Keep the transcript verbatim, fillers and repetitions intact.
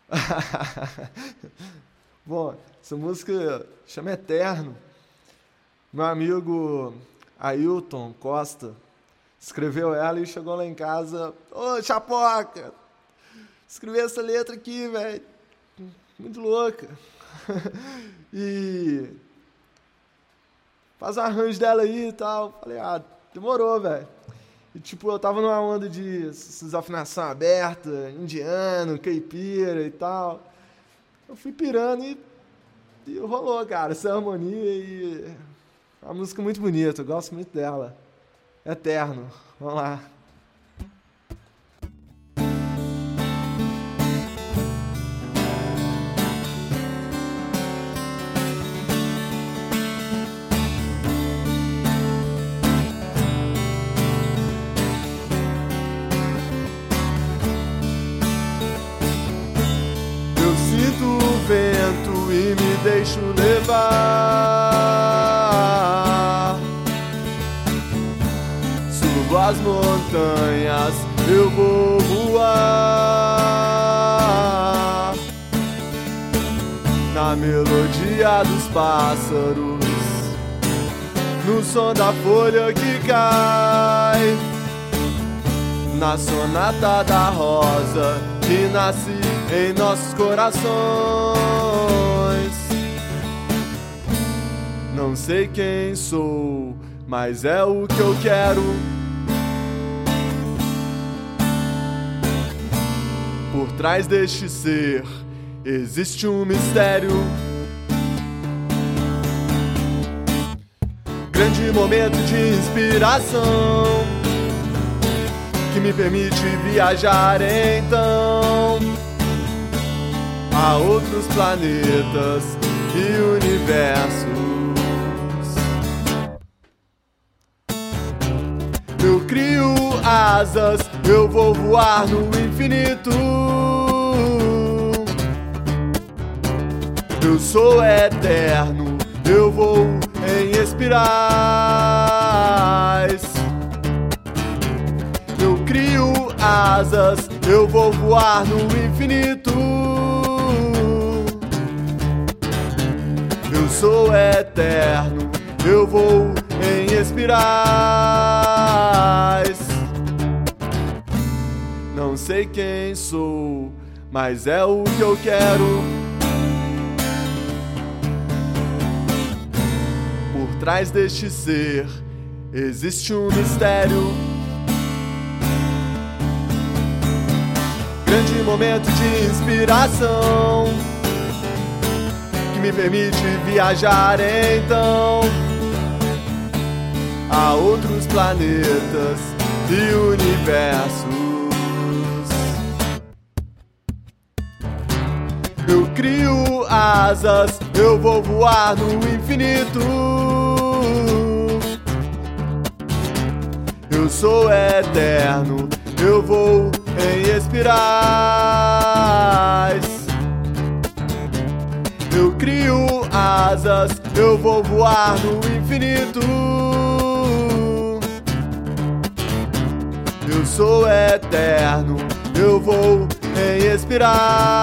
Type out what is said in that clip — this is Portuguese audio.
Bom, essa música chama Eterno. Meu amigo Ailton Costa escreveu ela e chegou lá em casa. Ô, Chapoca, escrevi essa letra aqui, velho. Muito louca. E faz o arranjo dela aí e tal. Falei, ah, demorou, velho. E tipo, eu tava numa onda de afinação aberta, indiano, caipira e tal. Eu fui pirando e, e rolou, cara, essa harmonia e é uma música muito bonita, eu gosto muito dela. Eterno, vamos lá. Vento e me deixo levar. Subo as montanhas, eu vou voar. Na melodia dos pássaros, no som da folha que cai, na sonata da rosa que nasce em nossos corações. Não sei quem sou, mas é o que eu quero. Por trás deste ser existe um mistério. Grande momento de inspiração que me permite viajar então a outros planetas e universos. Eu crio asas, eu vou voar no infinito. Eu sou eterno, eu vou em espirais. Eu crio asas, eu vou voar no infinito. Eu sou eterno, eu vou em espirais. Não sei quem sou, mas é o que eu quero. Por trás deste ser existe um mistério. Grande momento de inspiração que me permite viajar então a outros planetas e universos. Eu crio asas, eu vou voar no infinito. Eu sou eterno, eu vou em espirais. Eu crio asas, eu vou voar no infinito. Eu sou eterno, eu vou em espirais.